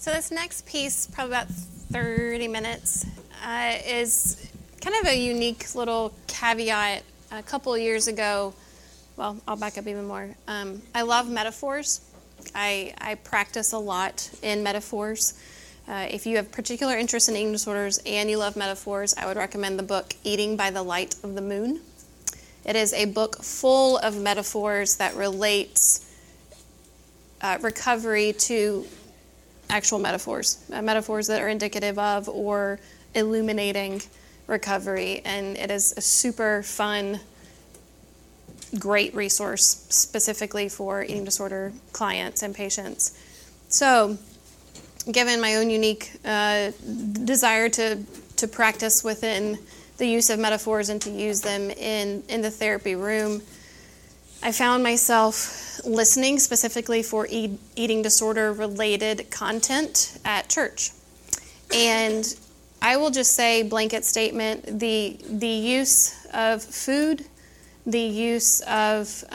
So this next piece, probably about 30 minutes, is kind of a unique little caveat. A couple of years ago, well, I'll back up even more. I love metaphors. I practice a lot in metaphors. If you have particular interest in eating disorders and you love metaphors, I would recommend the book Eating by the Light of the Moon. It is a book full of metaphors that relates recovery to actual metaphors that are indicative of or illuminating recovery. And it is a super fun, great resource specifically for eating disorder clients and patients. So, given my own unique desire to practice within the use of metaphors and to use them in the therapy room, I found myself listening specifically for eating disorder related content at church. And I will just say, blanket statement, the use of food, the use of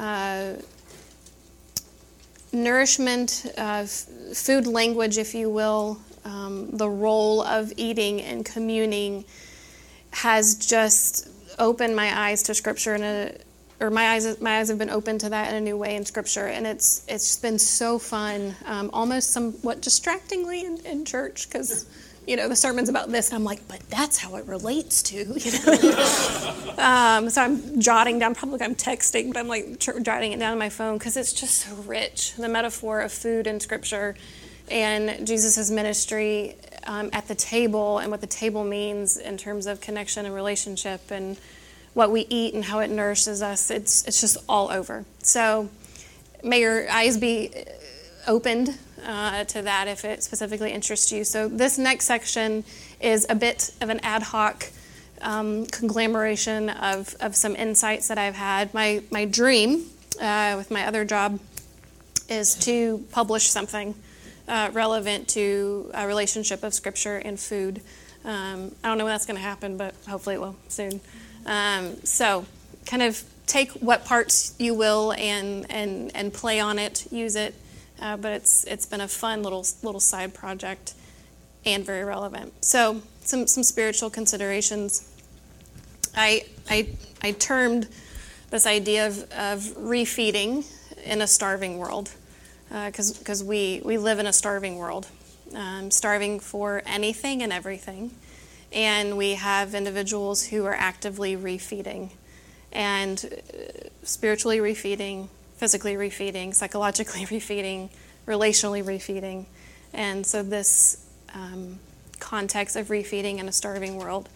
nourishment, food language, if you will, the role of eating and communing has just opened my eyes to Scripture my eyes have been opened to that in a new way in Scripture, and it's been so fun, almost somewhat distractingly in church, because the sermon's about this, and I'm like, but that's how it relates to, so I'm jotting down, probably I'm texting, but I'm like jotting it down on my phone because it's just so rich, the metaphor of food in Scripture and Jesus' ministry at the table and what the table means in terms of connection and relationship and what we eat and how it nourishes us. It's just all over. So may your eyes be opened to that if it specifically interests you. So this next section is a bit of an ad hoc conglomeration of some insights that I've had. My dream with my other job is to publish something relevant to a relationship of Scripture and food. I don't know when that's going to happen, but hopefully it will soon. So kind of take what parts you will and play on it, use it, but it's been a fun little side project and very relevant. So some spiritual considerations. I termed this idea of refeeding in a starving world, because we live in a starving world, starving for anything and everything. And we have individuals who are actively refeeding, and spiritually refeeding, physically refeeding, psychologically refeeding, relationally refeeding. And so this context of refeeding in a starving world.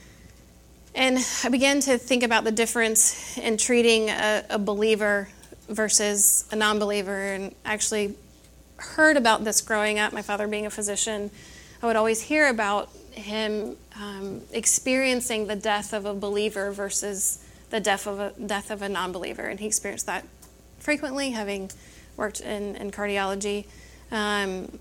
And I began to think about the difference in treating a believer versus a non-believer, and actually heard about this growing up, my father being a physician. I would always hear about him experiencing the death of a believer versus the death of a non-believer, and he experienced that frequently, having worked in cardiology, and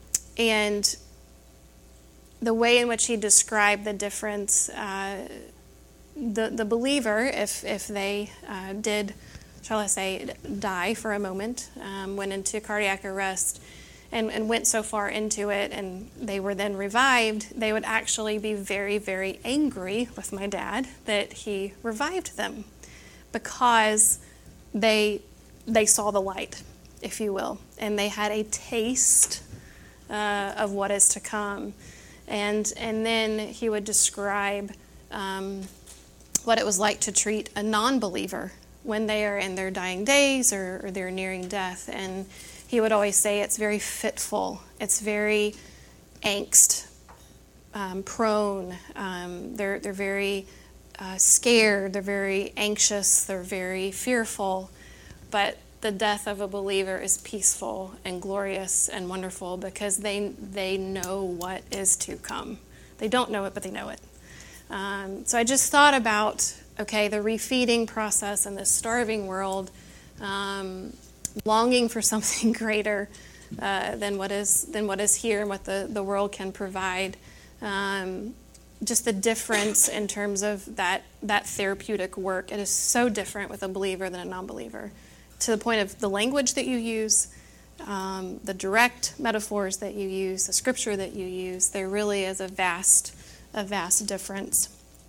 the way in which he described the difference, the believer, if they did, shall I say, die for a moment, went into cardiac arrest, and went so far into it, and they were then revived, they would actually be very, very angry with my dad that he revived them, because they saw the light, if you will, and they had a taste of what is to come. And then he would describe what it was like to treat a non-believer when they are in their dying days or they're nearing death. And he would always say it's very fitful, it's very angst prone, they're very scared, they're very anxious, they're very fearful, but the death of a believer is peaceful and glorious and wonderful because they know what is to come. They don't know it, but they know it. So I just thought about, okay, the refeeding process in this starving world, longing for something greater than what is here and what the world can provide. Just the difference in terms of that therapeutic work. It is so different with a believer than a non-believer, to the point of the language that you use, the direct metaphors that you use, the scripture that you use, there really is a vast difference.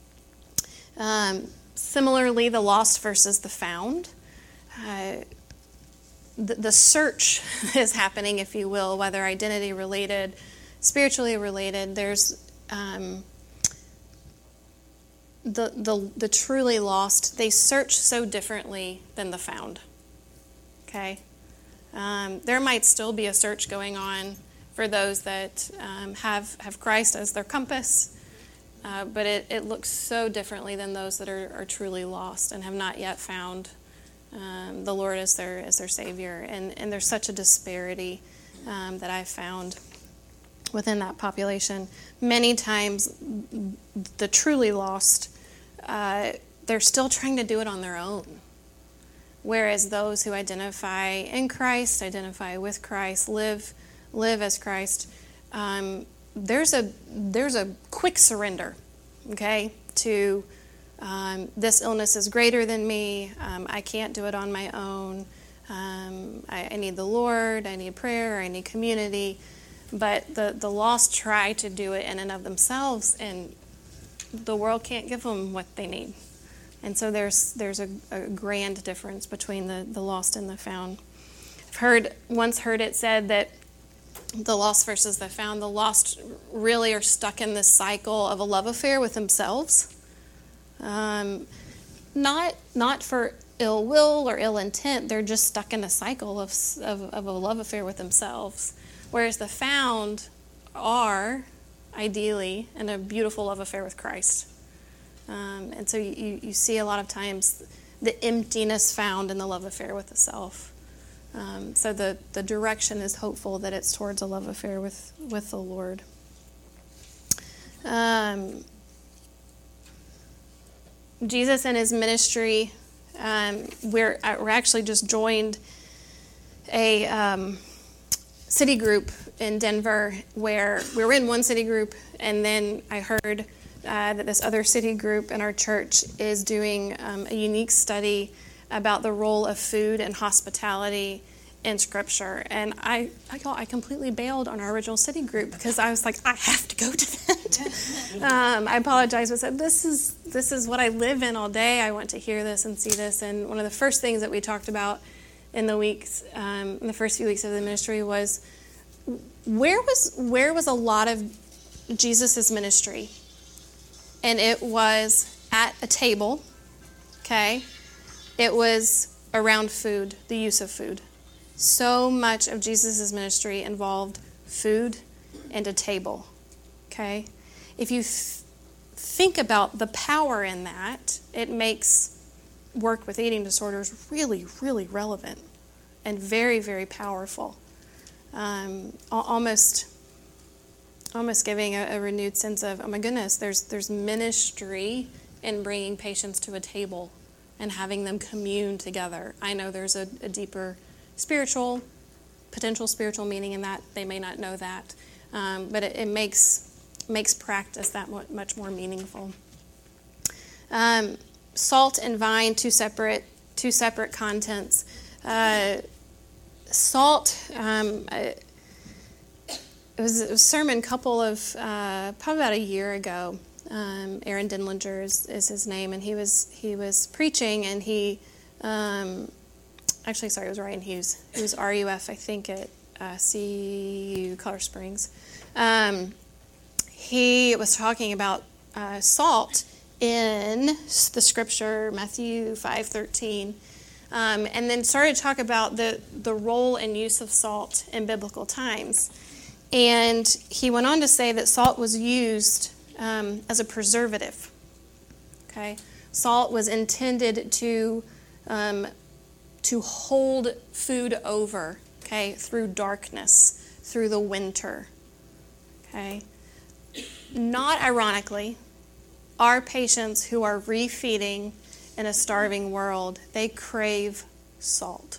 Similarly, the lost versus the found. The search is happening, if you will, whether identity related, spiritually related. There's the truly lost. They search so differently than the found. Okay, there might still be a search going on for those that have Christ as their compass, but it looks so differently than those that are truly lost and have not yet found the Lord as their Savior. And there's such a disparity that I've found within that population. Many times, the truly lost, they're still trying to do it on their own. Whereas those who identify in Christ, identify with Christ, live as Christ, there's a quick surrender, okay, to this illness is greater than me. I can't do it on my own. I need the Lord. I need prayer. I need community. But the lost try to do it in and of themselves, and the world can't give them what they need. And so there's a grand difference between the lost and the found. I've once heard it said that the lost versus the found, the lost really are stuck in this cycle of a love affair with themselves. Not for ill will or ill intent. They're just stuck in a cycle of a love affair with themselves. Whereas the found are, ideally, in a beautiful love affair with Christ. And so you see a lot of times the emptiness found in the love affair with the self. So the direction is hopeful that it's towards a love affair with the Lord. Jesus and his ministry, we're actually just joined a city group in Denver where we were in one city group, and then I heard that this other city group in our church is doing a unique study about the role of food and hospitality in Scripture. And I completely bailed on our original city group because I was like, I have to go to that. I apologize, but said, this is what I live in all day. I want to hear this and see this. And one of the first things that we talked about in the first few weeks of the ministry was where was a lot of Jesus's ministry? And it was at a table, okay? It was around food, the use of food. So much of Jesus' ministry involved food and a table, okay? If you think about the power in that, it makes work with eating disorders really, really relevant and very, very powerful. Almost giving a renewed sense of, oh my goodness, there's ministry in bringing patients to a table and having them commune together. I know there's a deeper potential spiritual meaning in that. They may not know that, but it makes practice that much more meaningful. Salt and vine, two separate contents. Salt. It was a sermon couple of probably about a year ago. Aaron Denlinger is his name, and he was preaching, and he it was Ryan Hughes. He was RUF, I think, at CU Colorado Springs. He was talking about salt in the scripture, Matthew 5:13, and then started to talk about the role and use of salt in biblical times. And he went on to say that salt was used as a preservative. Okay, salt was intended to hold food over, okay, through darkness, through the winter. Okay, not ironically, our patients who are refeeding in a starving world, they crave salt.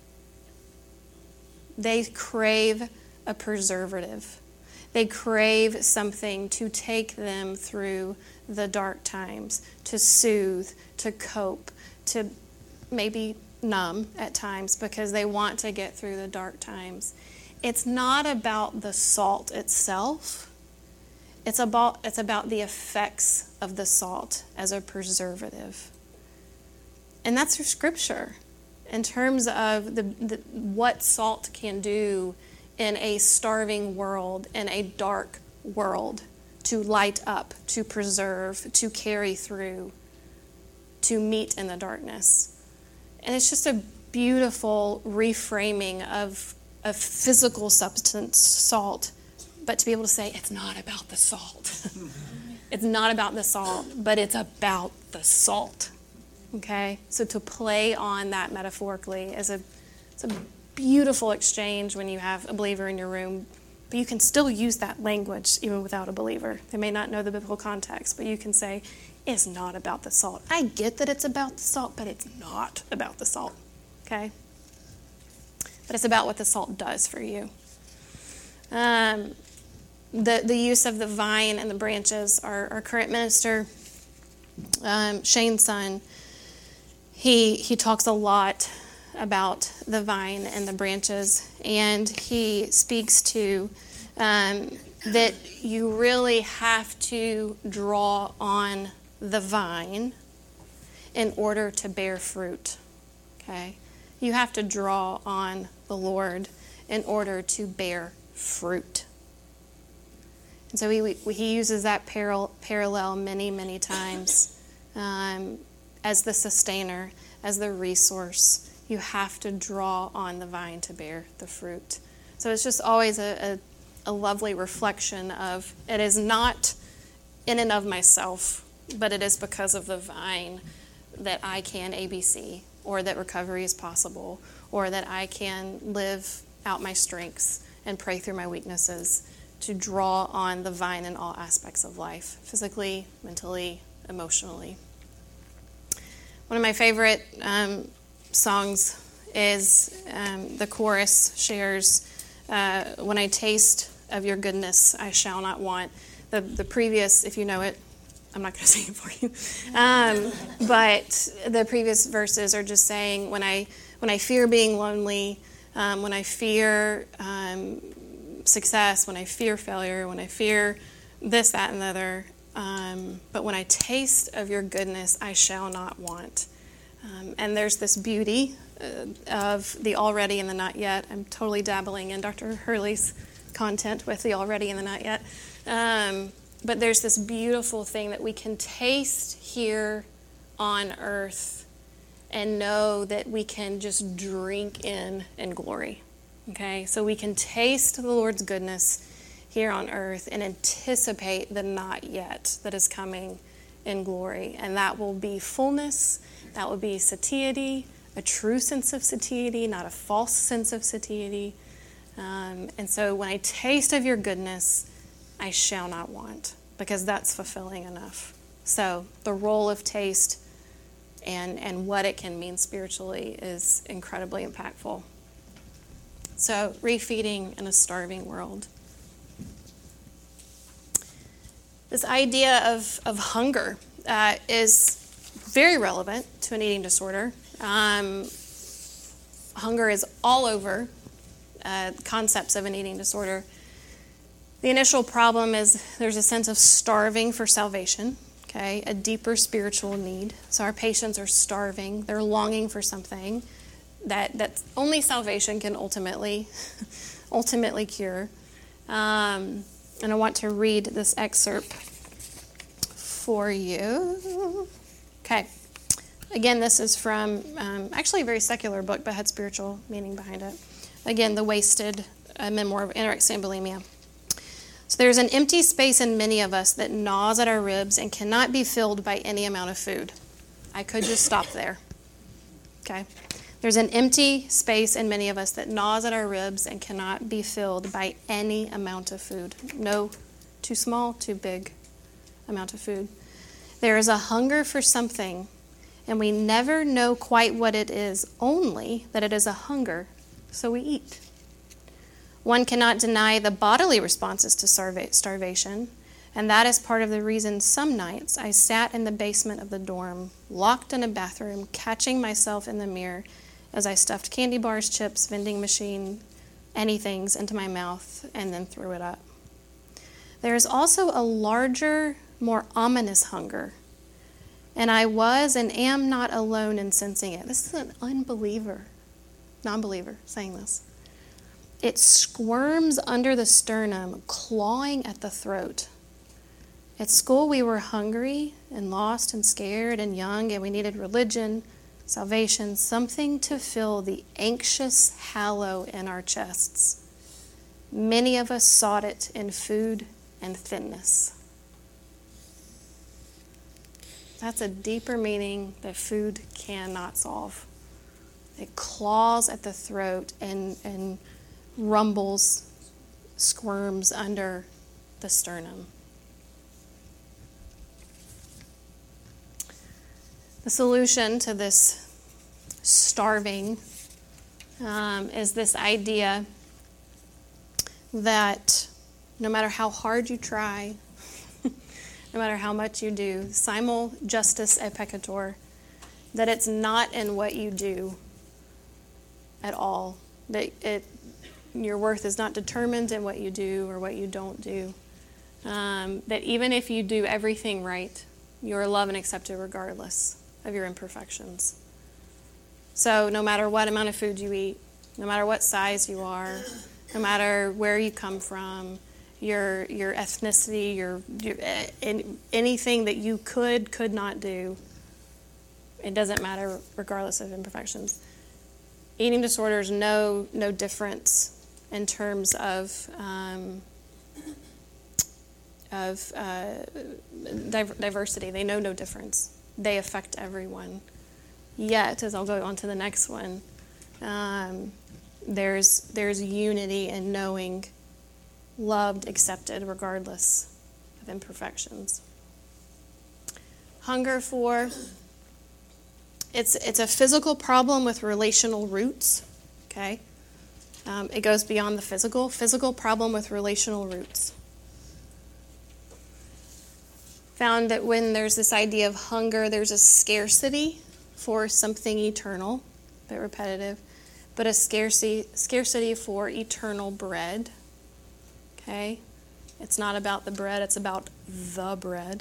They crave a preservative. They crave something to take them through the dark times, to soothe, to cope, to maybe numb at times because they want to get through the dark times. It's not about the salt itself. It's about the effects of the salt as a preservative. And that's through Scripture in terms of what salt can do in a starving world, in a dark world, to light up, to preserve, to carry through, to meet in the darkness. And it's just a beautiful reframing of physical substance, salt, but to be able to say, it's not about the salt. It's not about the salt, but it's about the salt. Okay? So to play on that metaphorically it's a beautiful exchange when you have a believer in your room, but you can still use that language even without a believer. They may not know the biblical context, but you can say, it's not about the salt. I get that it's about the salt, but it's not about the salt. Okay? But it's about what the salt does for you. The use of the vine and the branches, our current minister, Shane's son, he talks a lot about the vine and the branches, and he speaks to that you really have to draw on the vine in order to bear fruit. Okay? You have to draw on the Lord in order to bear fruit. And so he uses that parallel many, many times as the sustainer, as the resource. You have to draw on the vine to bear the fruit. So it's just always a lovely reflection of it is not in and of myself, but it is because of the vine that I can ABC, or that recovery is possible, or that I can live out my strengths and pray through my weaknesses, to draw on the vine in all aspects of life, physically, mentally, emotionally. One of my favorite songs is the chorus shares, when I taste of your goodness, I shall not want. The previous, if you know it, I'm not going to sing it for you. But the previous verses are just saying, when I fear being lonely, when I fear success, when I fear failure, when I fear this, that, and the other, but when I taste of your goodness, I shall not want. And there's this beauty of the already and the not yet. I'm totally dabbling in Dr. Hurley's content with the already and the not yet. But there's this beautiful thing that we can taste here on earth and know that we can just drink in glory. Okay? So we can taste the Lord's goodness here on earth and anticipate the not yet that is coming in glory. And that will be fullness. That will be satiety, a true sense of satiety, not a false sense of satiety. And so when I taste of your goodness, I shall not want, because that's fulfilling enough. So the role of taste and what it can mean spiritually is incredibly impactful. So refeeding in a starving world. This idea of hunger is very relevant to an eating disorder. Hunger is all over concepts of an eating disorder. The initial problem is there's a sense of starving for salvation, okay, a deeper spiritual need. So our patients are starving. They're longing for something that only salvation can ultimately cure. And I want to read this excerpt for you. Okay. Again, this is from actually a very secular book, but had spiritual meaning behind it. Again, The Wasted, a memoir of anorexia and bulimia. So there's an empty space in many of us that gnaws at our ribs and cannot be filled by any amount of food. I could just stop there. Okay? There's an empty space in many of us that gnaws at our ribs and cannot be filled by any amount of food. No too small, too big amount of food. There is a hunger for something, and we never know quite what it is, only that it is a hunger, so we eat. One cannot deny the bodily responses to starvation, and that is part of the reason some nights I sat in the basement of the dorm, locked in a bathroom, catching myself in the mirror as I stuffed candy bars, chips, vending machine, anything into my mouth and then threw it up. There is also a larger, more ominous hunger. And I was and am not alone in sensing it. This is an non-believer saying this. It squirms under the sternum, clawing at the throat. At school, we were hungry and lost and scared and young, and we needed religion, salvation, something to fill the anxious hollow in our chests. Many of us sought it in food and thinness. That's a deeper meaning that food cannot solve. It claws at the throat and rumbles, squirms under the sternum. The solution to this starving is this idea that no matter how hard you try, no matter how much you do, simul justus et peccator, that it's not in what you do at all. That your worth is not determined in what you do or what you don't do. That even if you do everything right, you are loved and accepted regardless of your imperfections. So no matter what amount of food you eat, no matter what size you are, no matter where you come from, your ethnicity, your anything that you could not do, it doesn't matter regardless of imperfections. Eating disorders know no difference in terms of diversity. They know no difference. They affect everyone. Yet, as I'll go on to the next one, there's unity in knowing loved, accepted, regardless of imperfections. Hunger for, it's a physical problem with relational roots, okay? It goes beyond the physical problem with relational roots. Found that when there's this idea of hunger, there's a scarcity for something eternal, a bit repetitive, but a scarcity for eternal bread. Okay? It's not about the bread, it's about the bread.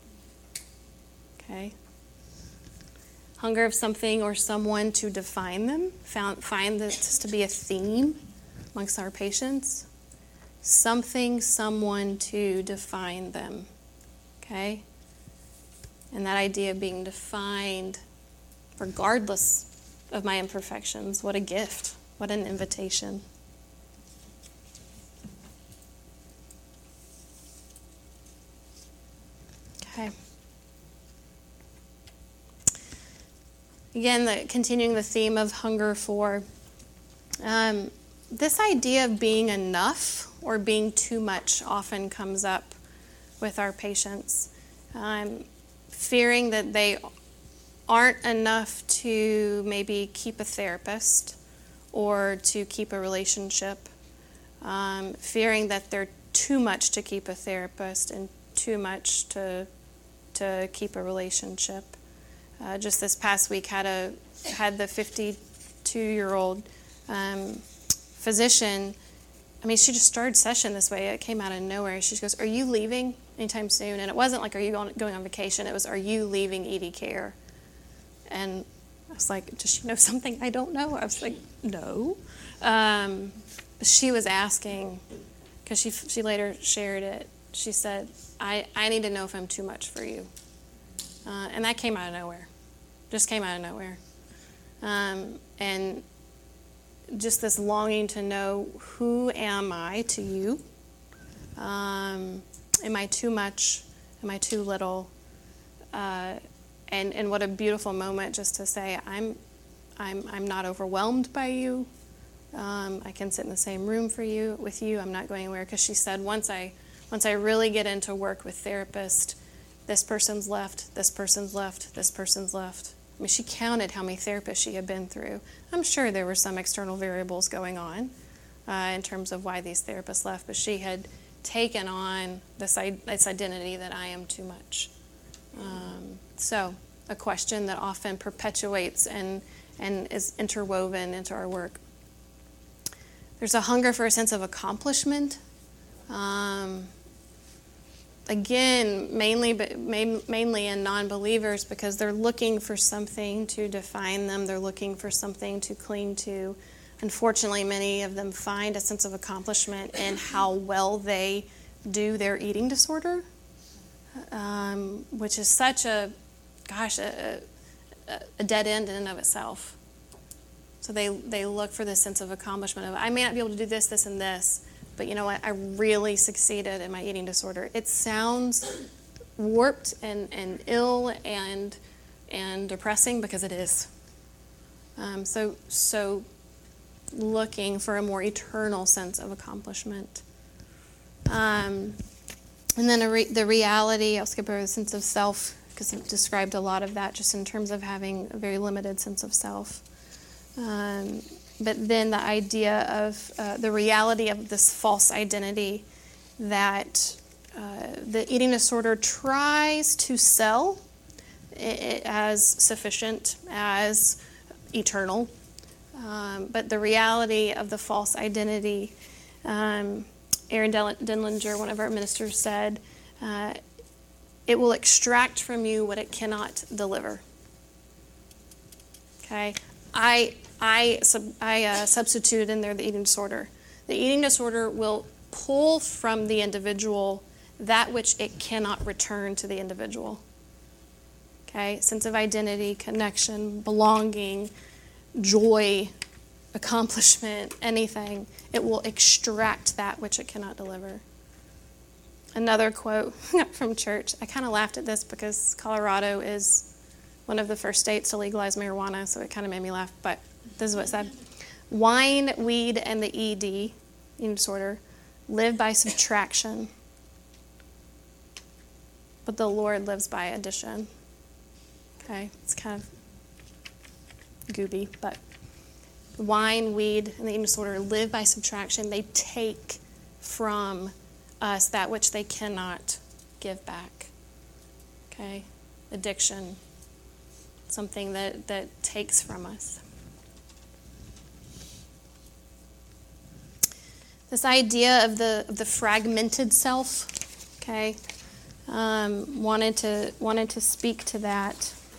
Okay? Hunger of something or someone to define them. Find this to be a theme amongst our patients. Something, someone to define them. Okay? And that idea of being defined regardless of my imperfections. What a gift. What an invitation. Okay. Again, continuing the theme of hunger for, this idea of being enough or being too much often comes up with our patients. Fearing that they aren't enough to maybe keep a therapist or to keep a relationship. Fearing that they're too much to keep a therapist and too much to keep a relationship. Just this past week had the 52-year-old physician. I mean, she just started session this way. It came out of nowhere. She goes, "Are you leaving anytime soon?" And it wasn't like, "Are you going on vacation?" It was, "Are you leaving ED Care?" And I was like, "Does she know something I don't know?" I was like, "No." She was asking, because she later shared it. She said, I need to know if I'm too much for you. And that came out of nowhere. Just came out of nowhere. And just this longing to know, who am I to you? Am I too much? Am I too little? And what a beautiful moment just to say, I'm not overwhelmed by you. I can sit in the same room with you. I'm not going anywhere. Because she said, once I really get into work with therapists, this person's left, this person's left, this person's left. I mean, she counted how many therapists she had been through. I'm sure there were some external variables going on in terms of why these therapists left, but she had taken on this identity that I am too much. So a question that often perpetuates and and is interwoven into our work. There's a hunger for a sense of accomplishment. Again, mainly in non-believers, because they're looking for something to define them. They're looking for something to cling to. Unfortunately, many of them find a sense of accomplishment in how well they do their eating disorder, which is such a dead end in and of itself. So they look for this sense of accomplishment of, I may not be able to do this, this, and this, but you know what? I really succeeded in my eating disorder. It sounds warped and ill and depressing, because it is. So looking for a more eternal sense of accomplishment. And then the reality, I'll skip over the sense of self, because I've described a lot of that just in terms of having a very limited sense of self. But then the idea of the reality of this false identity that the eating disorder tries to sell it as sufficient, as eternal. But the reality of the false identity, Aaron Denlinger, one of our ministers, said, it will extract from you what it cannot deliver. Okay? I substituted in there the eating disorder. The eating disorder will pull from the individual that which it cannot return to the individual. Okay? Sense of identity, connection, belonging, joy, accomplishment, anything. It will extract that which it cannot deliver. Another quote from church. I kind of laughed at this because Colorado is one of the first states to legalize marijuana, so it kind of made me laugh, but this is what it said. Wine, weed, and the ED, eating disorder, live by subtraction, but the Lord lives by addition. Okay, it's kind of gooby, but wine, weed, and the eating disorder live by subtraction. They take from us that which they cannot give back. Okay, addiction, something that takes from us. This idea of the fragmented self, okay, wanted to speak to that.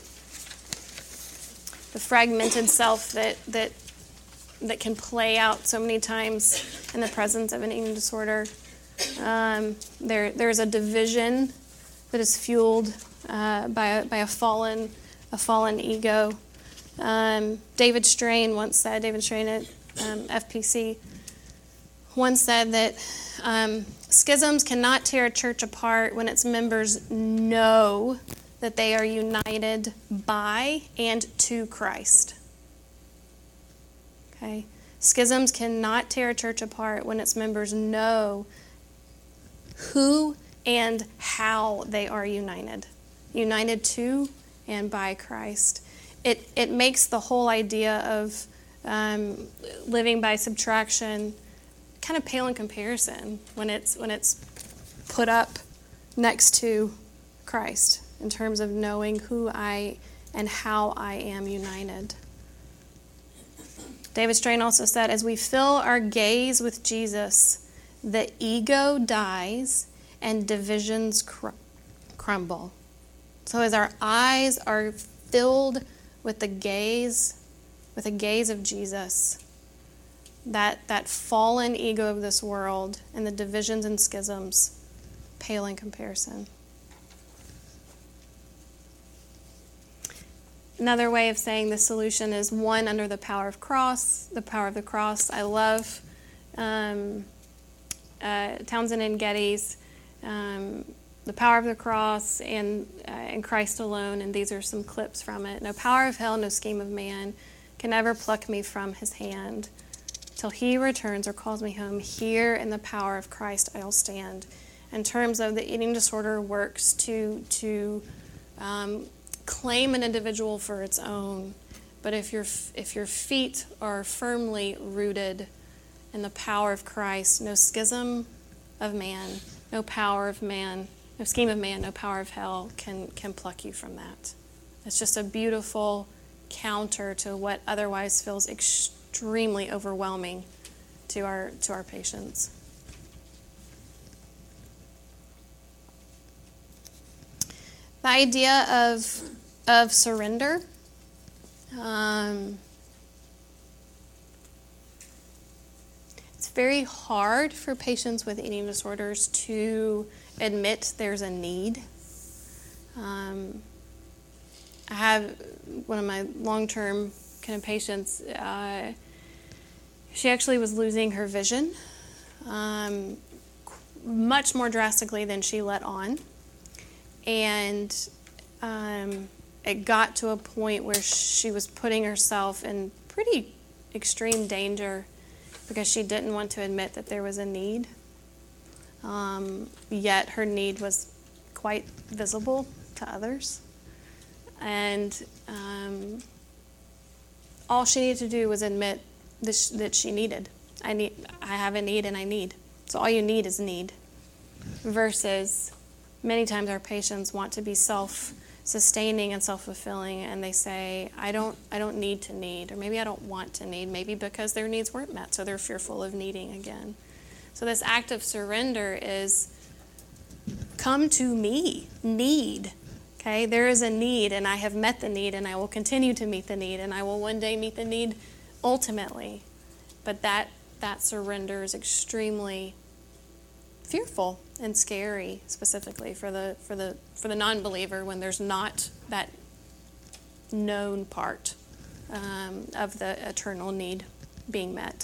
The fragmented self that can play out so many times in the presence of an eating disorder. There's a division that is fueled by a fallen ego. David Strain at FPC once said that schisms cannot tear a church apart when its members know that they are united by and to Christ. Okay? Schisms cannot tear a church apart when its members know who and how they are united to and by Christ. It makes the whole idea of living by subtraction kind of pale in comparison when it's put up next to Christ in terms of knowing who I and how I am united. David Strain also said, as we fill our gaze with Jesus, the ego dies and divisions crumble. So as our eyes are filled with the gaze of Jesus, that fallen ego of this world and the divisions and schisms pale in comparison. Another way of saying the solution is one under the power of the power of the cross. I love Townsend and Getty's The Power of the Cross and Christ Alone, and these are some clips from it. No power of hell, no scheme of man can ever pluck me from his hand. Till he returns or calls me home, here in the power of Christ I'll stand. In terms of the eating disorder works to claim an individual for its own, but if your feet are firmly rooted in the power of Christ, no schism of man, no power of man, no scheme of man, no power of hell can pluck you from that. It's just a beautiful counter to what otherwise feels extremely overwhelming to our patients. The idea of surrender. It's very hard for patients with eating disorders to admit there's a need. I have one of my long-term kind of patients. She actually was losing her vision much more drastically than she let on. And it got to a point where she was putting herself in pretty extreme danger because she didn't want to admit that there was a need. Yet her need was quite visible to others. And all she needed to do was admit that she needed. I have a need and I need. So all you need is need. Versus many times our patients want to be self-sustaining and self-fulfilling, and they say, I don't need to need, or maybe I don't want to need, maybe because their needs weren't met, so they're fearful of needing again. So this act of surrender is, come to me, need. Okay, there is a need, and I have met the need, and I will continue to meet the need, and I will one day meet the need ultimately. But that surrender is extremely fearful and scary, specifically for the non-believer, when there's not that known part of the eternal need being met.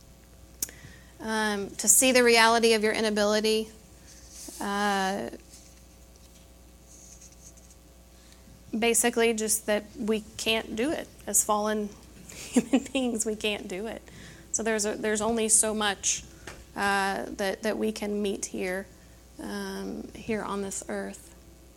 To see the reality of your inability. Basically, just that we can't do it as fallen human beings. We can't do it. So there's only so much that we can meet here on this earth.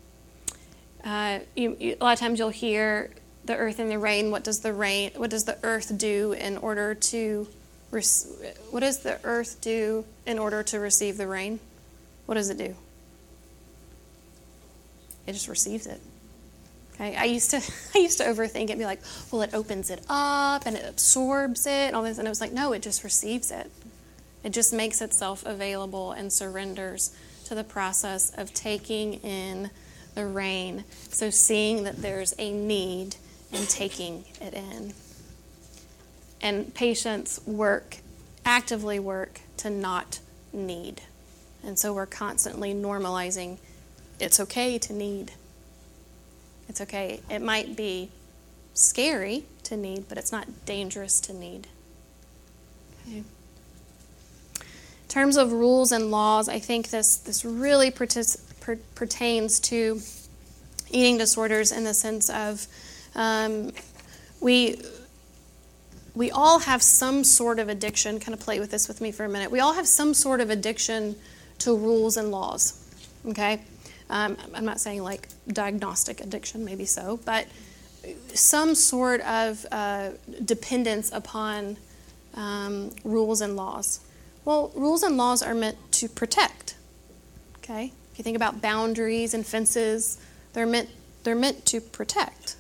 A lot of times you'll hear the earth and the rain. What does the earth do in order to what does the earth do in order to receive the rain? What does it do? It just receives it. Okay, I used to overthink it and be like, well, it opens it up and it absorbs it and all this, and it was like, no, it just receives it. It just makes itself available and surrenders to the process of taking in the rain. So seeing that there's a need and taking it in. And patients actively work to not need. And so we're constantly normalizing, it's okay to need. It's okay. It might be scary to need, but it's not dangerous to need. Okay. In terms of rules and laws, I think this really pertains to eating disorders in the sense of we all have some sort of addiction. Kind of play with this with me for a minute. We all have some sort of addiction to rules and laws. Okay? I'm not saying like diagnostic addiction, maybe so, but some sort of dependence upon rules and laws. Well, rules and laws are meant to protect. Okay? If you think about boundaries and fences, they're meant to protect.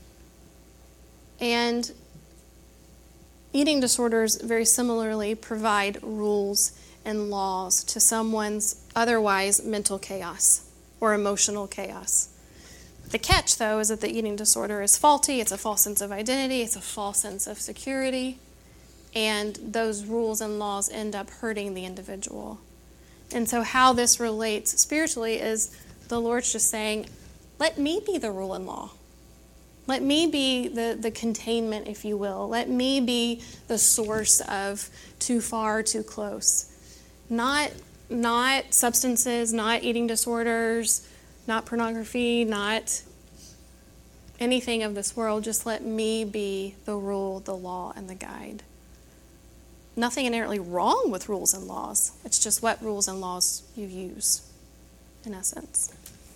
And eating disorders very similarly provide rules and laws to someone's otherwise mental chaos or emotional chaos. The catch, though, is that the eating disorder is faulty. It's a false sense of identity. It's a false sense of security. And those rules and laws end up hurting the individual. And so how this relates spiritually is the Lord's just saying, let me be the rule and law. Let me be the containment, if you will. Let me be the source of too far, too close. Not substances, not eating disorders, not pornography, not anything of this world. Just let me be the rule, the law, and the guide. Nothing inherently wrong with rules and laws. It's just what rules and laws you use, in essence.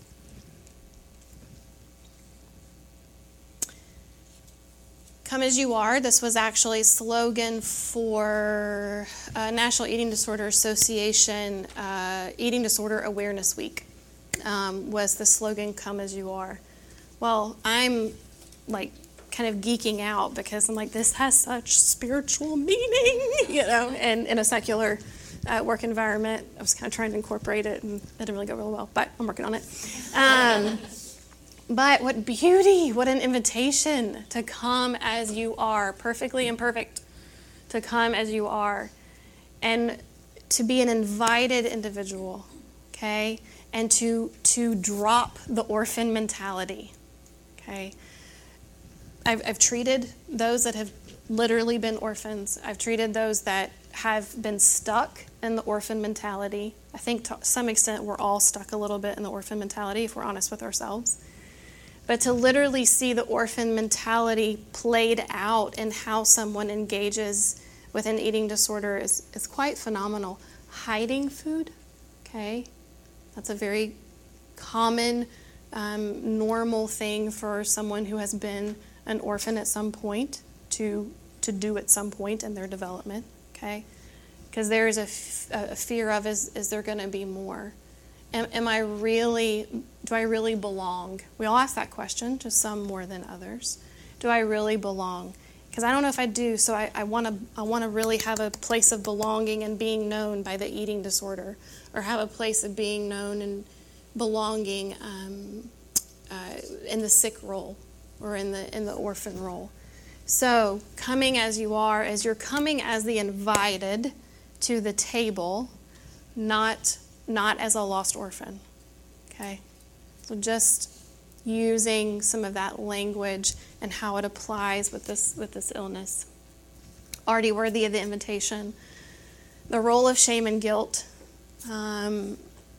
Come as you are. This was actually a slogan for National Eating Disorder Association Eating Disorder Awareness Week. Was the slogan, come as you are. Well, I'm like kind of geeking out because I'm like, this has such spiritual meaning, and in a secular work environment, I was kind of trying to incorporate it, and it didn't really go really well, but I'm working on it. But what beauty, what an invitation to come as you are, perfectly imperfect, to come as you are, and to be an invited individual, okay, and to drop the orphan mentality, okay. I've treated those that have literally been orphans. I've treated those that have been stuck in the orphan mentality. I think to some extent we're all stuck a little bit in the orphan mentality if we're honest with ourselves. But to literally see the orphan mentality played out in how someone engages with an eating disorder is quite phenomenal. Hiding food, okay, that's a very common, normal thing for someone who has been an orphan at some point to do at some point in their development, okay? Because there is a fear of, is there going to be more? Do I really belong? We all ask that question, to some more than others. Do I really belong? Because I don't know if I do, so I want to really have a place of belonging and being known by the eating disorder, or have a place of being known and belonging in the sick role or in the orphan role. So coming as you are, as you're coming as the invited to the table, not as a lost orphan, okay? So just using some of that language and how it applies with this illness. Already worthy of the invitation. The role of shame and guilt. The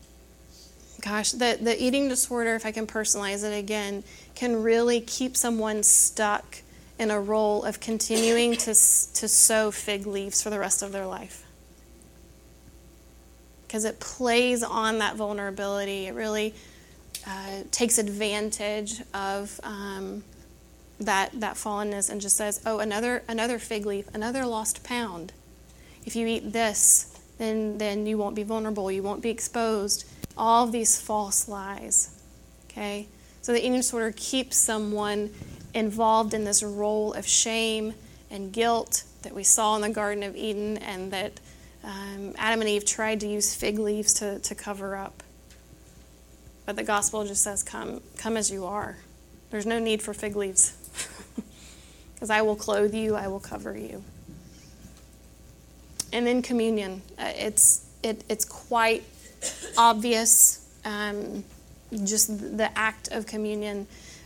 eating disorder, if I can personalize it again, can really keep someone stuck in a role of continuing to sow fig leaves for the rest of their life. Because it plays on that vulnerability. It really takes advantage of that fallenness and just says, oh, another fig leaf, another lost pound. If you eat this, then you won't be vulnerable, you won't be exposed. All of these false lies, okay? So the eating disorder keeps someone involved in this role of shame and guilt that we saw in the Garden of Eden, and that Adam and Eve tried to use fig leaves to cover up. But the gospel just says, come as you are. There's no need for fig leaves. Because I will clothe you, I will cover you. And then communion. It's quite obvious, just the act of communion.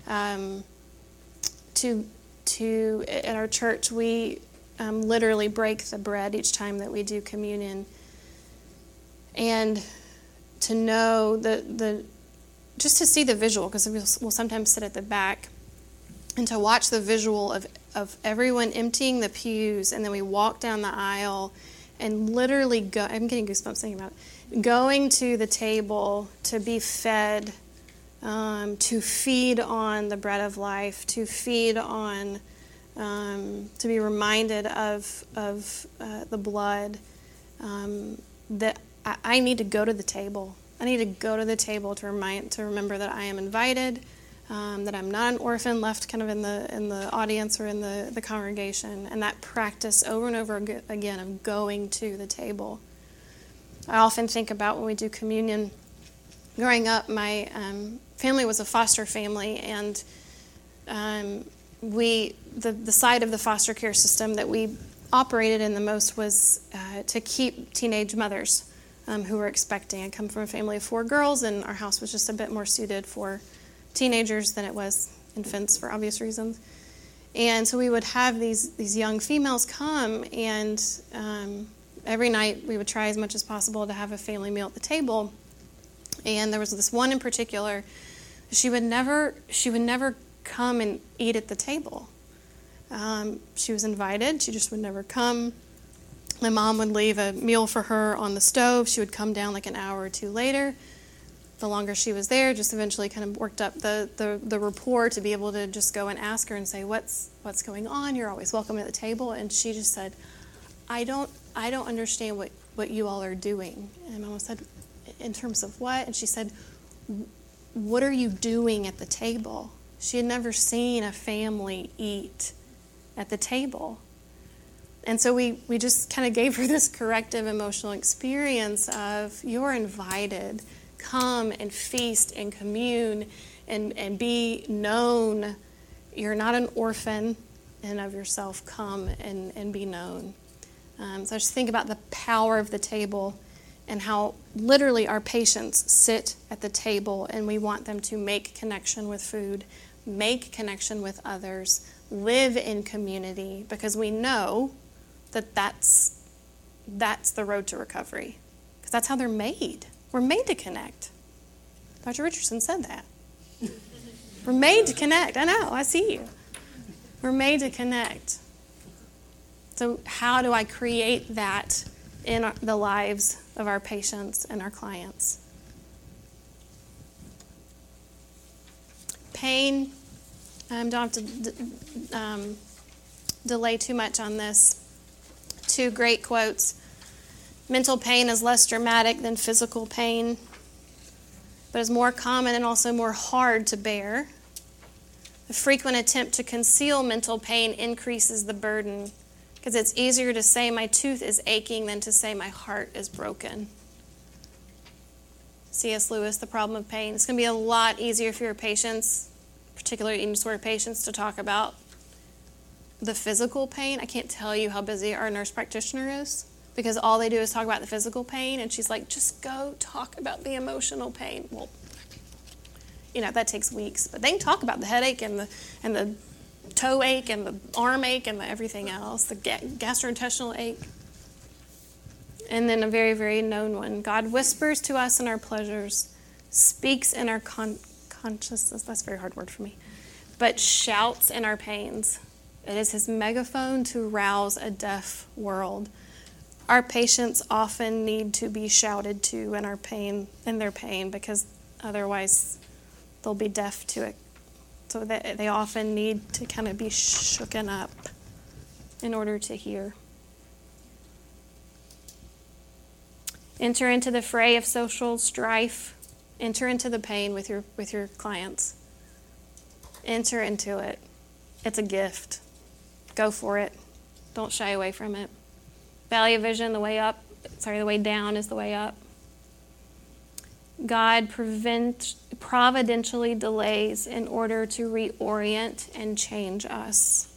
At our church, we literally break the bread each time that we do communion. And to know just to see the visual, because we'll sometimes sit at the back, and to watch the visual of everyone emptying the pews, and then we walk down the aisle and literally I'm getting goosebumps thinking about it, going to the table to be fed, to feed on the bread of life, to feed on, to be reminded of the blood, that I need to go to the table. I need to go to the table to remember that I am invited, that I'm not an orphan left kind of in the audience or in the congregation, and that practice over and over again of going to the table. I often think about when we do communion. Growing up, my family was a foster family, and the side of the foster care system that we operated in the most was to keep teenage mothers who were expecting. I come from a family of 4 girls, and our house was just a bit more suited for teenagers than it was infants for obvious reasons. And so we would have these young females come, and every night we would try as much as possible to have a family meal at the table. And there was this one in particular, she would never come and eat at the table. She was invited, she just would never come. My mom would leave a meal for her on the stove. She would come down like an hour or 2 later. The longer she was there, just eventually kind of worked up the rapport to be able to just go and ask her and say, what's going on? You're always welcome at the table. And she just said, I don't understand what you all are doing. And Mama said, in terms of what? And she said, what are you doing at the table? She had never seen a family eat at the table. And so we just kind of gave her this corrective emotional experience of, you're invited. Come and feast and commune and be known. You're not an orphan in and of yourself. Come and be known. So just think about the power of the table and how literally our patients sit at the table, and we want them to make connection with food, make connection with others, live in community, because we know that that's the road to recovery, because that's how they're made. We're made to connect. Dr. Richardson said that. We're made to connect. I know, I see you. We're made to connect. So how do I create that in the lives of our patients and our clients? Pain, don't have to delay too much on this. 2 great quotes. Mental pain is less dramatic than physical pain, but is more common and also more hard to bear. The frequent attempt to conceal mental pain increases the burden, because it's easier to say my tooth is aching than to say my heart is broken. C.S. Lewis, The Problem of Pain. It's going to be a lot easier for your patients, particularly eating disorder patients, to talk about the physical pain. I can't tell you how busy our nurse practitioner is, because all they do is talk about the physical pain, and she's like, just go talk about the emotional pain. Well, that takes weeks, but they can talk about the headache and the toe ache and the arm ache and the everything else, the gastrointestinal ache. And then a very, very known one. God whispers to us in our pleasures, speaks in our consciousness, that's a very hard word for me, but shouts in our pains. It is his megaphone to rouse a deaf world. Our patients often need to be shouted to in their pain, because otherwise they'll be deaf to it. So they often need to kind of be shooken up in order to hear. Enter into the fray of social strife. Enter into the pain with your clients. Enter into it. It's a gift. Go for it. Don't shy away from it. Valley of vision, the way down is the way up. God providentially delays in order to reorient and change us.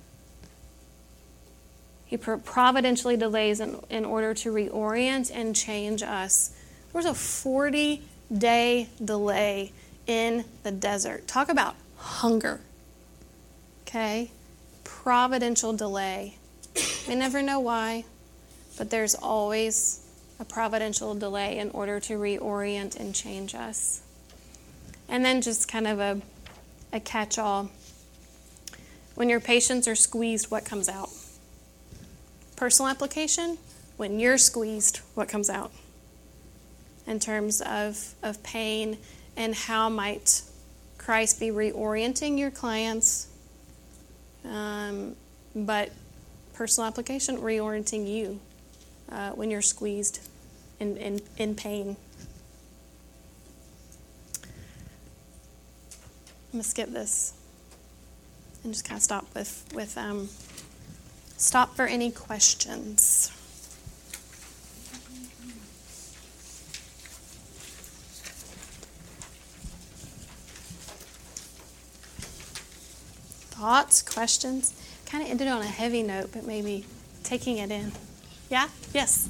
He providentially delays in order to reorient and change us. There was a 40-day delay in the desert. Talk about hunger. Okay? Providential delay. We never know why, but there's always a providential delay in order to reorient and change us. And then just kind of a catch-all. When your patients are squeezed, what comes out? Personal application, when you're squeezed, what comes out? In terms of pain, and how might Christ be reorienting your clients, but personal application, reorienting you when you're squeezed in pain. I'm going to skip this and just kind of stop with stop for any questions. Thoughts, questions? Kind of ended on a heavy note, but maybe taking it in. Yeah? Yes?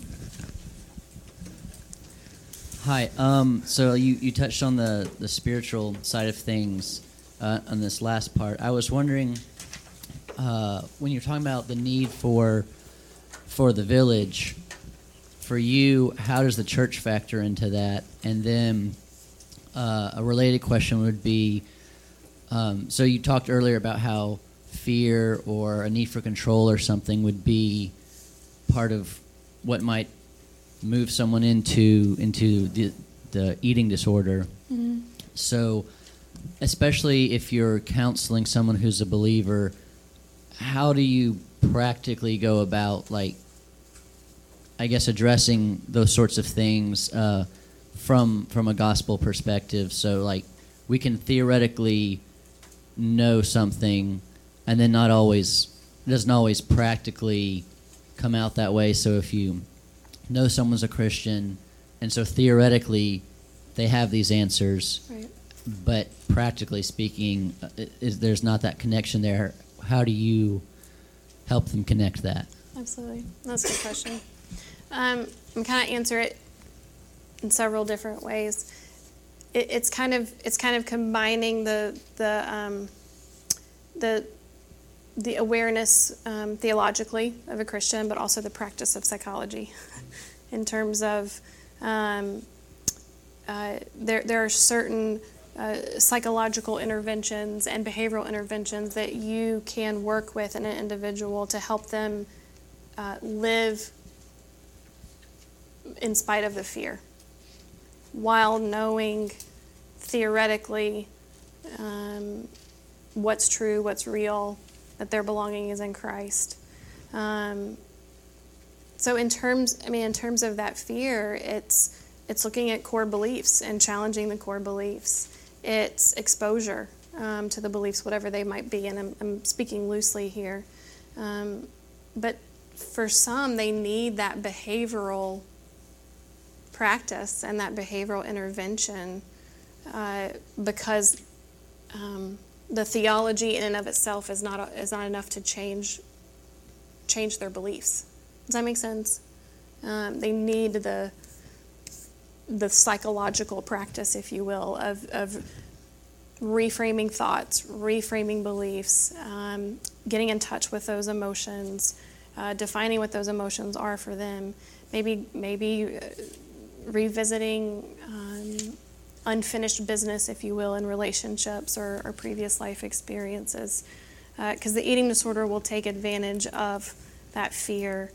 Hi. So you touched on the spiritual side of things on this last part. I was wondering, when you're talking about the need for the village, for you, how does the church factor into that? And then a related question would be, so you talked earlier about how fear or a need for control or something would be part of what might move someone into the eating disorder. Mm-hmm. So especially if you're counseling someone who's a believer, how do you practically go about, like, I guess, addressing those sorts of things from a gospel perspective? So, like, we can theoretically know something, and then not always, it doesn't always practically come out that way. So if you know someone's a Christian, and so theoretically they have these answers, Right. but practically speaking, there's not that connection there. How do you help them connect that? Absolutely. That's a good question. I'm kind of answer it in several different ways. It's kind of combining the awareness theologically of a Christian, but also the practice of psychology, in terms of there are certain psychological interventions and behavioral interventions that you can work with in an individual to help them live in spite of the fear, while knowing theoretically what's true, what's real, that their belonging is in Christ. So in terms of that fear, it's looking at core beliefs and challenging the core beliefs. It's exposure to the beliefs, whatever they might be, and I'm speaking loosely here. But for some, they need that behavioral practice and that behavioral intervention because the theology in and of itself is not enough to change their beliefs. Does that make sense? They need the psychological practice, if you will, of reframing thoughts, reframing beliefs, getting in touch with those emotions, defining what those emotions are for them, maybe revisiting unfinished business, if you will, in relationships or previous life experiences. Because the eating disorder will take advantage of that fear,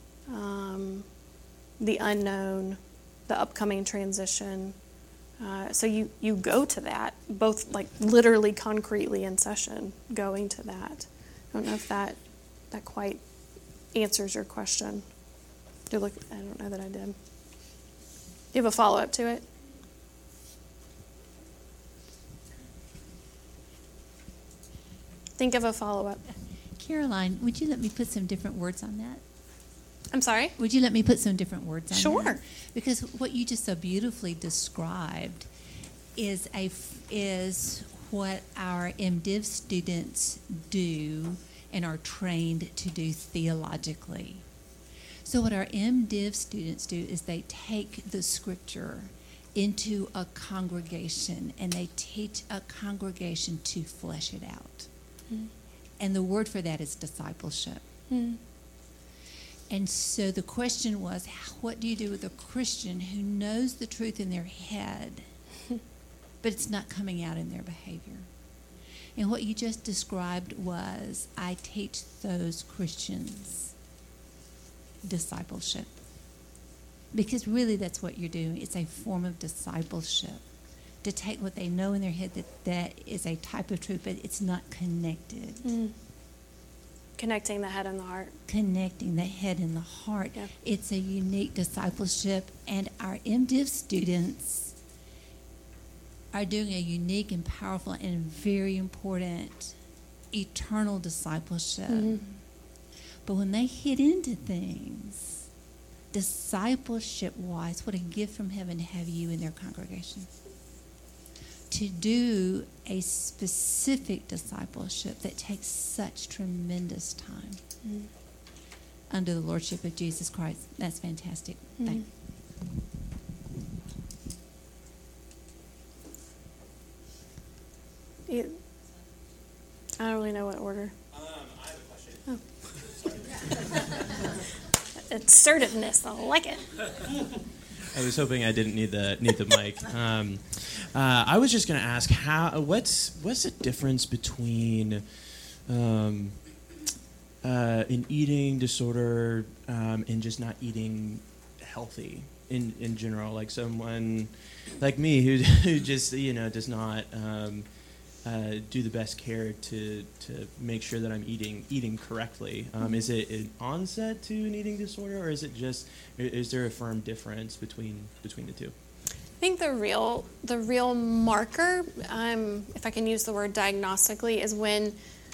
the unknown, the upcoming transition. So you go to that, both like literally concretely in session, going to that. I don't know if that quite answers your question. I don't know that I did. Do you have a follow-up to it? Think of a follow-up. Caroline, would you let me put some different words on that? I'm sorry? Would you let me put some different words on Sure. that? Because what you just so beautifully described is what our MDiv students do and are trained to do theologically. So what our MDiv students do is they take the scripture into a congregation and they teach a congregation to flesh it out. Mm. And the word for that is discipleship. Mm. And so the question was, what do you do with a Christian who knows the truth in their head, but it's not coming out in their behavior? And what you just described was, I teach those Christians discipleship. Because really that's what you're doing. It's a form of discipleship. To take what they know in their head that is a type of truth, but it's not connected. Mm. Connecting the head and the heart. Connecting the head and the heart. Yeah. It's a unique discipleship, and our MDiv students are doing a unique and powerful and very important eternal discipleship. Mm-hmm. But when they hit into things, discipleship-wise, what a gift from heaven to have you in their congregation. To do a specific discipleship that takes such tremendous time under the lordship of Jesus Christ. That's fantastic. Mm-hmm. I don't really know what order. I have a question. Oh. Assertiveness, I like it. I was hoping I didn't need the mic. I was just going to ask what's the difference between an eating disorder and just not eating healthy in general, like someone like me who just does not do the best care to make sure that I'm eating correctly. Is it an onset to an eating disorder, or is there a firm difference between the two? I think the real marker, if I can use the word diagnostically, is when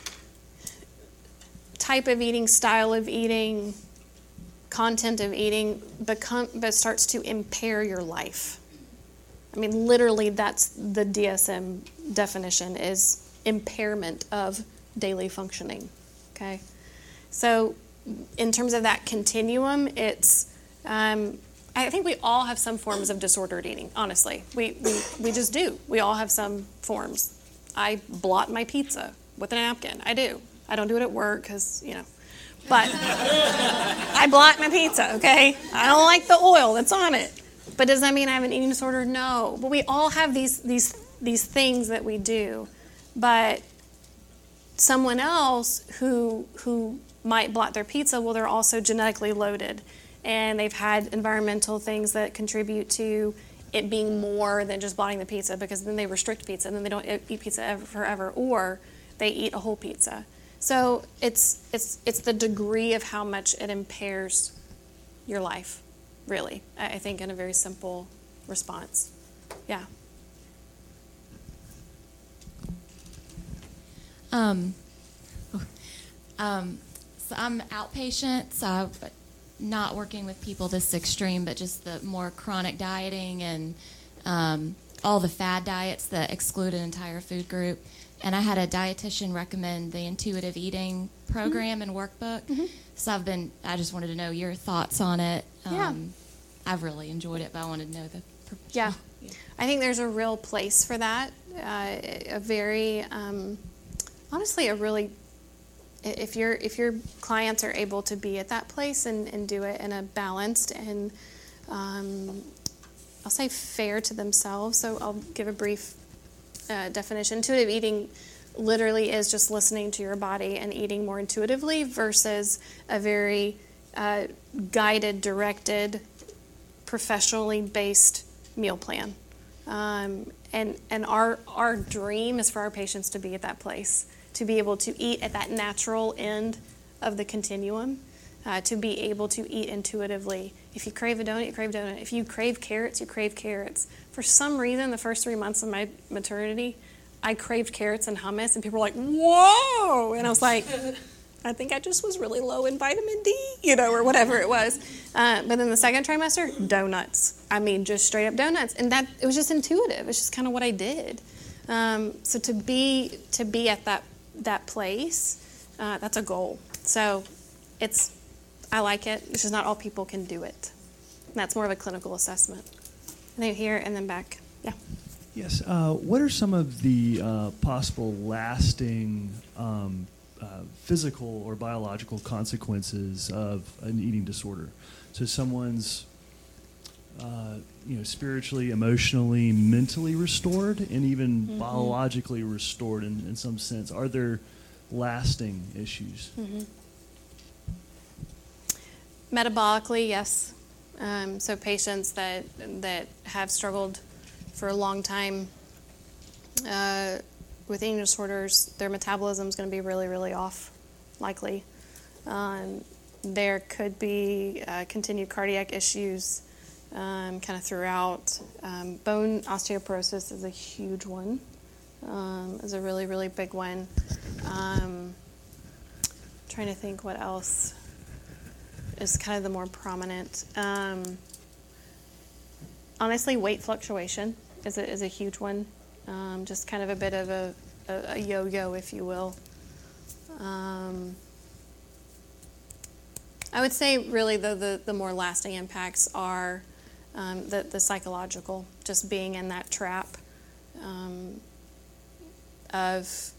type of eating, style of eating, content of eating starts to impair your life. I mean, literally, that's the DSM definition, is impairment of daily functioning. Okay, so in terms of that continuum, it's I think we all have some forms of disordered eating, honestly. We just do. We all have some forms. I blot my pizza with a napkin. I do. I don't do it at work because, but I blot my pizza, okay? I don't like the oil that's on it. But does that mean I have an eating disorder? No. But we all have these things that we do. But someone else who might blot their pizza, well, they're also genetically loaded. And they've had environmental things that contribute to it being more than just blotting the pizza, because then they restrict pizza and then they don't eat pizza forever, or they eat a whole pizza. So it's the degree of how much it impairs your life, really, I think, in a very simple response. Yeah. So I'm outpatient, so I'm not working with people this extreme, but just the more chronic dieting and all the fad diets that exclude an entire food group. And I had a dietitian recommend the intuitive eating program and workbook. Mm-hmm. So I just wanted to know your thoughts on it. Yeah. I've really enjoyed it, but I wanted to know the Yeah. I think there's a real place for that. A very, honestly, a really, if your clients are able to be at that place and do it in a balanced and, I'll say fair to themselves. So I'll give a brief definition. Intuitive eating literally is just listening to your body and eating more intuitively versus a very guided, directed, professionally based meal plan. And our dream is for our patients to be at that place, to be able to eat at that natural end of the continuum, to be able to eat intuitively. If you crave a donut, you crave a donut. If you crave carrots, you crave carrots. For some reason, the first 3 months of my maternity, I craved carrots and hummus, and people were like, whoa! And I was like, I think I just was really low in vitamin D, or whatever it was. But then the second trimester, donuts. I mean, just straight up donuts. And it was just intuitive. It's just kind of what I did. So to be at that place, that's a goal. So I like it. It's just not all people can do it. And that's more of a clinical assessment. And then here and then back. Yeah. Yes. What are some of the possible lasting physical or biological consequences of an eating disorder? So someone's spiritually, emotionally, mentally restored, and even biologically restored in some sense. Are there lasting issues? Mm-hmm. Metabolically, yes. So patients that have struggled for a long time with eating disorders, their metabolism is going to be really, really off, likely. There could be continued cardiac issues kind of throughout. Bone osteoporosis is a huge one, is a really, really big one. Trying to think what else is kind of the more prominent. Honestly, weight fluctuation is a huge one. Just kind of a bit of a yo-yo, if you will. I would say really the more lasting impacts are the psychological, just being in that trap of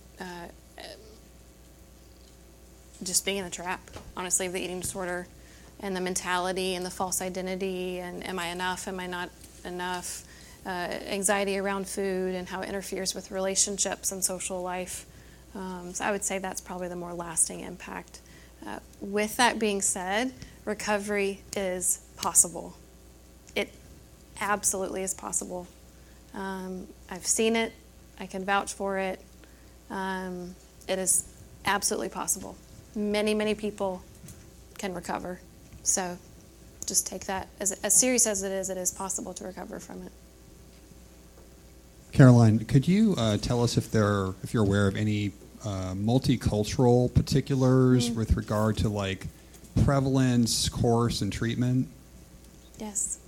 just being in the trap, honestly, of the eating disorder, and the mentality and the false identity, and am I enough, am I not enough, anxiety around food and how it interferes with relationships and social life. So I would say that's probably the more lasting impact. With that being said, recovery is possible. It absolutely is possible. I've seen it. I can vouch for it. It is absolutely possible. Many, many people can recover. So just take that as serious as it is possible to recover from it. Caroline, could you tell us if you're aware of any multicultural particulars with regard to like prevalence, course, and treatment? Yes.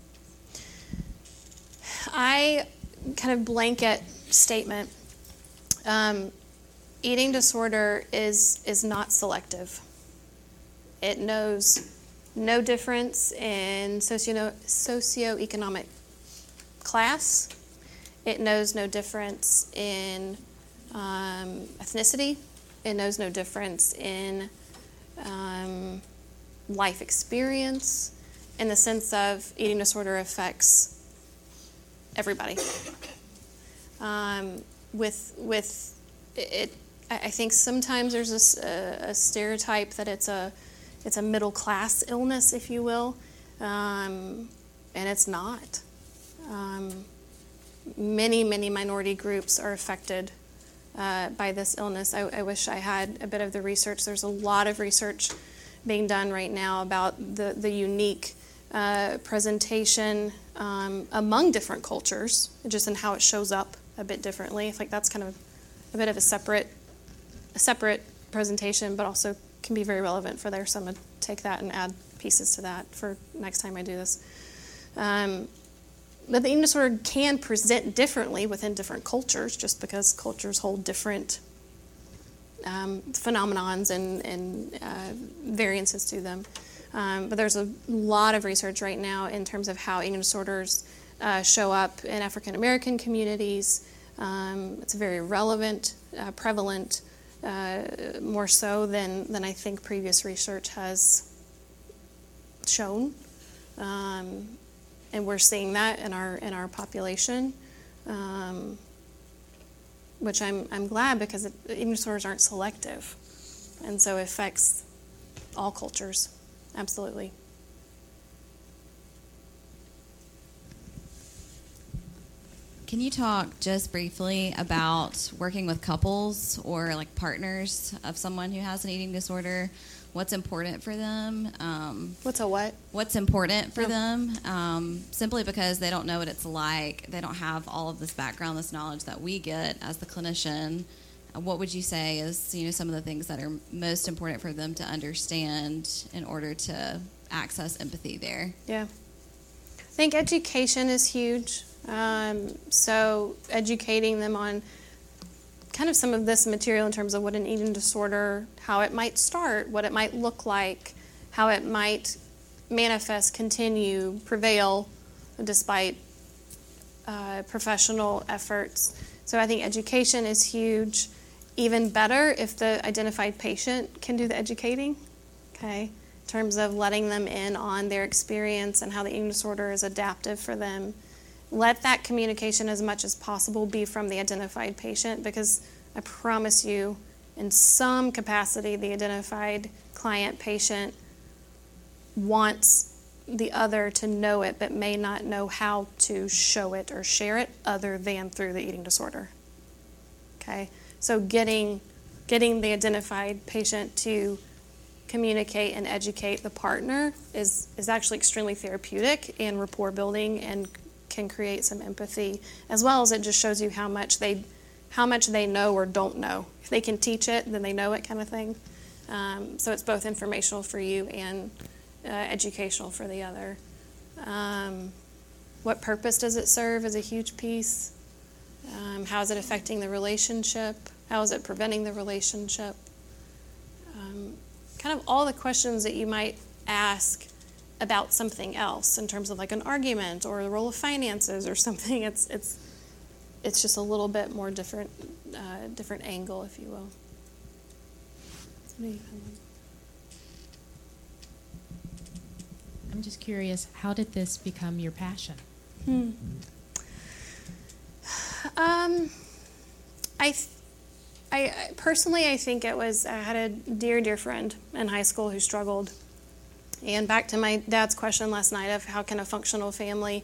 I kind of blanket statement. Eating disorder is not selective. It knows no difference in socioeconomic class. It knows no difference in ethnicity. It knows no difference in life experience, in the sense of eating disorder affects everybody. With it, I think sometimes there's a stereotype that it's a middle class illness, if you will, and it's not. Many minority groups are affected by this illness. I wish I had a bit of the research. There's a lot of research being done right now about the unique presentation among different cultures, just in how it shows up a bit differently. I think that's kind of a bit of a separate presentation, but also can be very relevant for there. So I'm going to take that and add pieces to that for next time I do this. But the eating disorder can present differently within different cultures, just because cultures hold different phenomenons and variances to them. But there's a lot of research right now in terms of how eating disorders show up in African American communities. It's very relevant, prevalent, more so than I think previous research has shown. And we're seeing that in our population, which I'm glad, because eating disorders aren't selective, and so it affects all cultures. Absolutely. Can you talk just briefly about working with couples or like partners of someone who has an eating disorder? What's important for them? What's a what? What's important for them? Simply because they don't know what it's like. They don't have all of this background, this knowledge that we get as the clinician. What would you say is, some of the things that are most important for them to understand in order to access empathy there? Yeah. I think education is huge. So educating them on kind of some of this material in terms of what an eating disorder, how it might start, what it might look like, how it might manifest, continue, prevail despite professional efforts. So I think education is huge. Even better if the identified patient can do the educating, okay, in terms of letting them in on their experience and how the eating disorder is adaptive for them. Let that communication as much as possible be from the identified patient, because I promise you, in some capacity, the identified client patient wants the other to know it, but may not know how to show it or share it other than through the eating disorder. Okay? So getting the identified patient to communicate and educate the partner is actually extremely therapeutic and rapport building, and can create some empathy, as well as it just shows you how much they know or don't know. If they can teach it, then they know it, kind of thing. So it's both informational for you and educational for the other. What purpose does it serve is a huge piece. How is it affecting the relationship? How is it preventing the relationship? Kind of all the questions that you might ask about something else in terms of like an argument or the role of finances or something. It's just a little bit more different angle, if you will. I'm just curious, how did this become your passion? I personally, I think it was, I had a dear friend in high school who struggled. And back to my dad's question last night of how can a functional family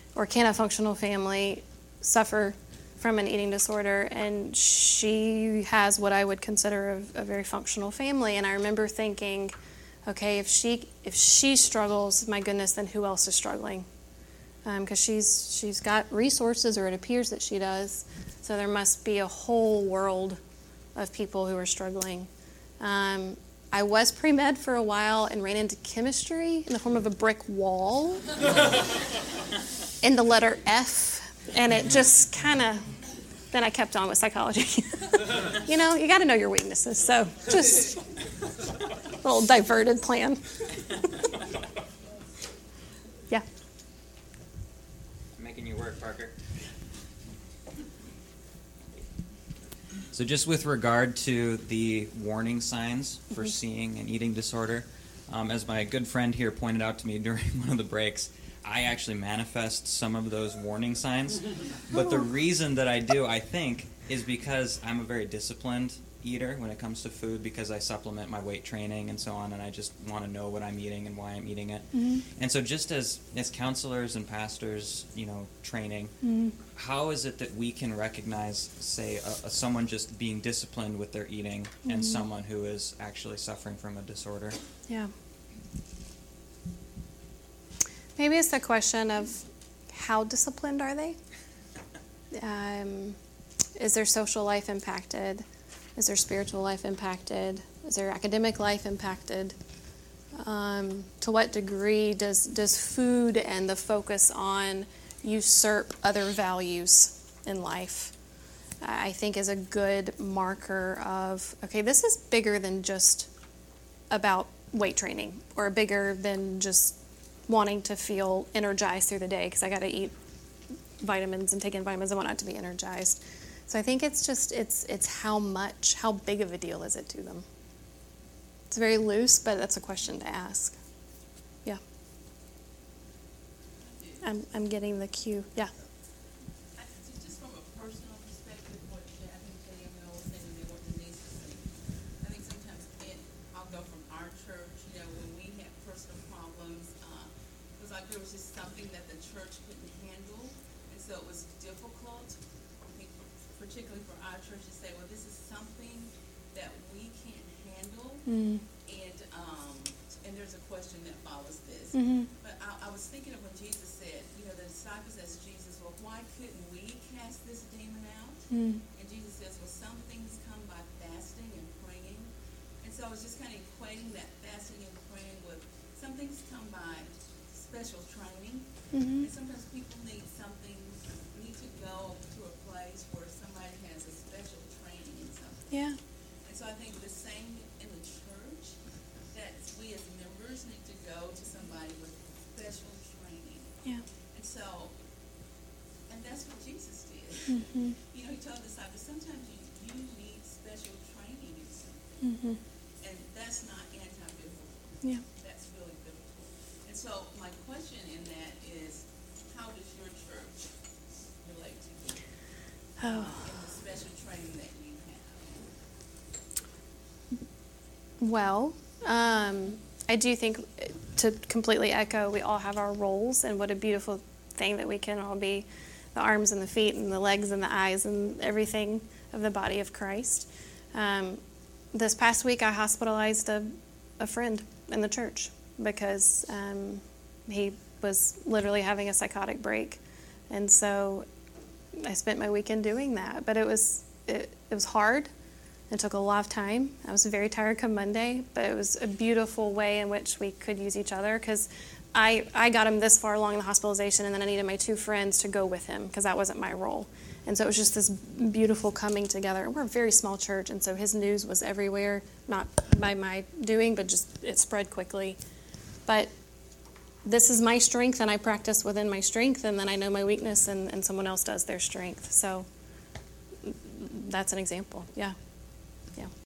suffer from an eating disorder? And she has what I would consider a very functional family. And I remember thinking, okay, if she struggles, my goodness, then who else is struggling? Because she's got resources, or it appears that she does. So there must be a whole world of people who are struggling. I was pre-med for a while and ran into chemistry in the form of a brick wall in the letter F, and it just kind of, then I kept on with psychology. You know, you got to know your weaknesses, so just a little diverted plan. Yeah. Making you work, Parker. So just with regard to the warning signs for seeing an eating disorder, as my good friend here pointed out to me during one of the breaks, I actually manifest some of those warning signs. But the reason that I do, I think, is because I'm a very disciplined eater when it comes to food, because I supplement my weight training and so on, and I just want to know what I'm eating and why I'm eating it. And so just as counselors and pastors, you know, training, how is it that we can recognize, say, someone just being disciplined with their eating and someone who is actually suffering from a disorder? Yeah. Maybe it's the question of how disciplined are they? Is their social life impacted? Is their spiritual life impacted? Is their academic life impacted? To what degree does food and the focus on usurp other values in life? I think is a good marker of, okay, this is bigger than just about weight training, or bigger than just wanting to feel energized through the day because I got to eat vitamins and take in vitamins and whatnot to be energized. So I think it's just, it's how big of a deal is it to them? It's very loose, but that's a question to ask. Yeah. I'm getting the cue. Yeah. Just from a personal perspective, what Jasmine said, I was saying, and what Denise was saying, I think sometimes I'll go from our church, you know, when we have personal problems, it was like there was just something that the church couldn't handle, and so it was difficult, I think, particularly for our church, to say, well, this is something that we can't handle, and there's a question that follows this. But I was thinking of when Jesus said, you know, the disciples asked Jesus, well, why couldn't we cast this demon out? And Jesus says, well, some things come by fasting and praying. And so I was just kind of equating that fasting and praying with some things come by special training. And sometimes people need to go to a place where somebody has a special training in something. Yeah. And so I think the same in the church, that we as members need to go to somebody with special training. Yeah. And so, and that's what Jesus did. You know, he told the disciples, sometimes you need special training in something. And that's not anti-biblical. Yeah. That's really biblical. And so my question in that is, how does your church relate to you? In the special training that you have? Well, I do think, to completely echo, we all have our roles, and what a beautiful thing that we can all be the arms and the feet and the legs and the eyes and everything of the body of Christ. This past week I hospitalized a friend in the church because he was literally having a psychotic break. And so I spent my weekend doing that. But it was hard. It took a lot of time. I was very tired come Monday, but it was a beautiful way in which we could use each other, because I got him this far along in the hospitalization, and then I needed my two friends to go with him because that wasn't my role. And so it was just this beautiful coming together. We're a very small church, and so his news was everywhere, not by my doing, but just it spread quickly. But this is my strength, and I practice within my strength, and then I know my weakness, and someone else does their strength. So that's an example, yeah.